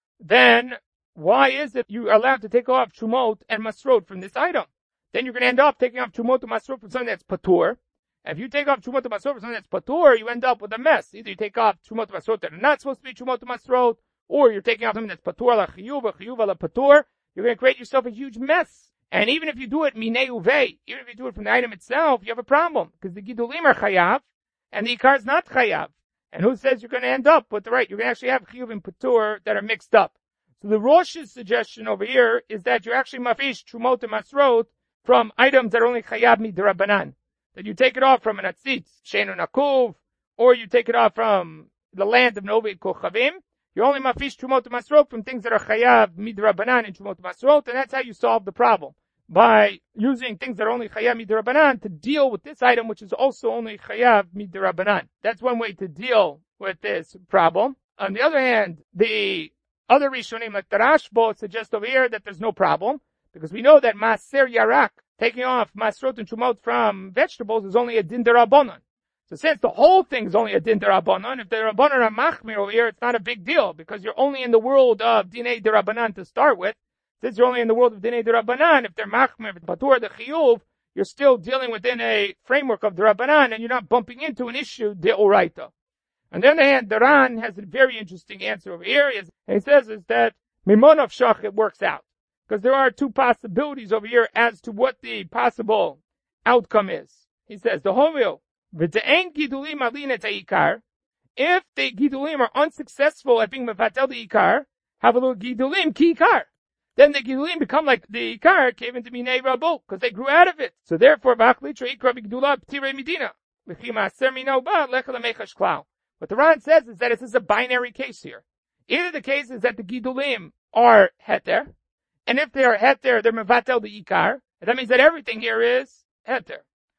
then why is it you are allowed to take off Trumot and Masrot from this item? Then you're going to end up taking off Trumot and Masrot from something that's Patur. And if you take off Trumot and Masrot from something that's Patur, you end up with a mess. Either you take off Trumot and Masrot that are not supposed to be Trumot and Masrot, or you're taking off something that's Patur la Chiyuv, or Chiyuv la Patur. You're going to create yourself a huge mess. And even if you do it Minei Uvei, even if you do it from the item itself, you have a problem. Because the Gidulim are Chayav, and the Ikar is not Chayav. And who says you're going to end up with the right? You're going to actually have Chiyuv and Patur that are mixed up. So the Rosh's suggestion over here is that you're actually mafish Trumot and Masrot from items that are only Chayav midrabanan. That you take it off from an Atzitz, Sheinu Nakuv, or you take it off from the land of Novi Kochavim. You're only mafish Trumot and Masrot from things that are Chayav midrabanan and Trumot and Masrot, and that's how you solve the problem. By using things that are only Chayav midrabanan to deal with this item, which is also only Chayav midrabanan. That's one way to deal with this problem. On the other hand, the other Rishonim, like the Rashba, suggest over here that there's no problem, because we know that Maser Yarak, taking off Masrot and Trumot from vegetables, is only a Din Derabanan. So since the whole thing is only a Din Derabanan, if the Rabbanan are Machmir over here, it's not a big deal, because you're only in the world of Dinei Derabanan to start with. Since you're only in the world of Dinei Derabanan, if they're Machmir, if Patur, the Chiyuv, you're still dealing within a framework of Derabanan, and you're not bumping into an issue, Deoraita. On the other hand, the Ran has a very interesting answer over here. And he says is that Mimonov Shach, it works out. Because there are two possibilities over here as to what the possible outcome is. He says, the Homil, V'te'en Gidulim alin et ha'ikar, if the Gidulim are unsuccessful at being Mevatel the Ikar, have a little Gidulim ki Ikar. Then the Gidulim become like the Ikar came into Minei Rabu, because they grew out of it. So therefore, V'achlitra Ikra B'gdula P'tirei Medina. V'chima Aser Mino Ba, Lecha L'mechash Klau. What the Ran says is that this is a binary case here. Either the case is that the Gidulim are Heter, and if they are Heter, they're Mevatel the Ikar, and that means that everything here is Heter.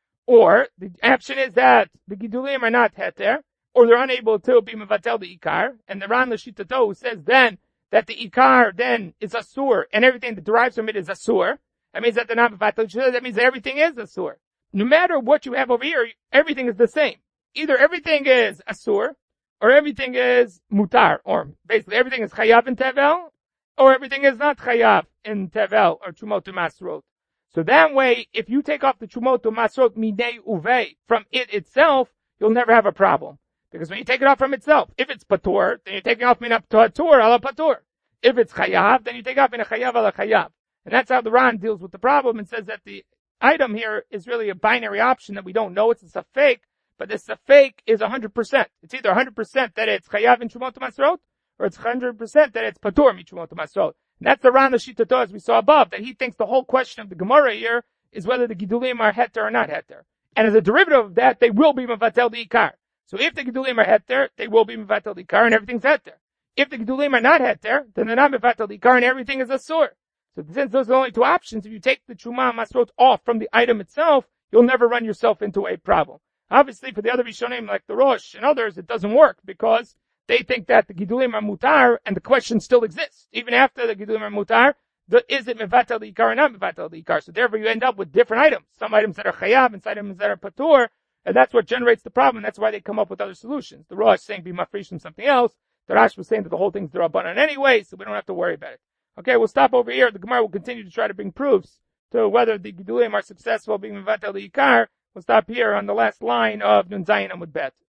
Or, the option is that the Gidulim are not Heter, or they're unable to be Mevatel the Ikar, and the Ran L'shitato says then that the Ikar then is Asur, and everything that derives from it is Asur. That means that they're not Mevatel, that means that everything is Asur. No matter what you have over here, everything is the same. Either everything is Asur, or everything is Mutar, or basically everything is Chayav in Tevel, or everything is not Chayav in Tevel, or Trumot Masrot. So that way, if you take off the Trumot Masrot Minei Uvei from it itself, you'll never have a problem. Because when you take it off from itself, if it's Patur, then you're taking off Min Patur ala Patur. If it's Chayav, then you take off Min Chayav ala Chayav. And that's how the Ran deals with the problem and says that the item here is really a binary option that we don't know. It's a fake. But this fake is one hundred percent. It's either one hundred percent that it's Chayav in Trumot Masrot, or it's one hundred percent that it's Patur in Trumot Masrot. And that's the Ran L'shitato, as we saw above, that he thinks the whole question of the Gemara here is whether the Gidulim are Heter or not Heter. And as a derivative of that, they will be Mevatel the Ikar. So if the Gidulim are Heter, they will be Mevatel the Ikar, and everything's Heter. If the Gidulim are not Heter, then they're not Mevatel the Ikar, and everything is Asur. So since those are the only two options, if you take the Trumah Masrot off from the item itself, you'll never run yourself into a problem. Obviously, for the other Rishonim, like the Rosh and others, it doesn't work because they think that the Gidulim are Mutar, and the question still exists. Even after the Gidulim are Mutar, the, is it Mevatel the Ikar or not Mevatel the Ikar? So therefore, you end up with different items. Some items that are Chayav, and some items that are Patur, and that's what generates the problem. That's why they come up with other solutions. The Rosh saying be mafresh from something else. The Rash was saying that the whole thing's D'Rabbanan anyway, so we don't have to worry about it. Okay, we'll stop over here. The Gemara will continue to try to bring proofs to whether the Gidulim are successful being Mevatel the Ikar. We'll stop here on the last line of Nun Zayin Amud Bet.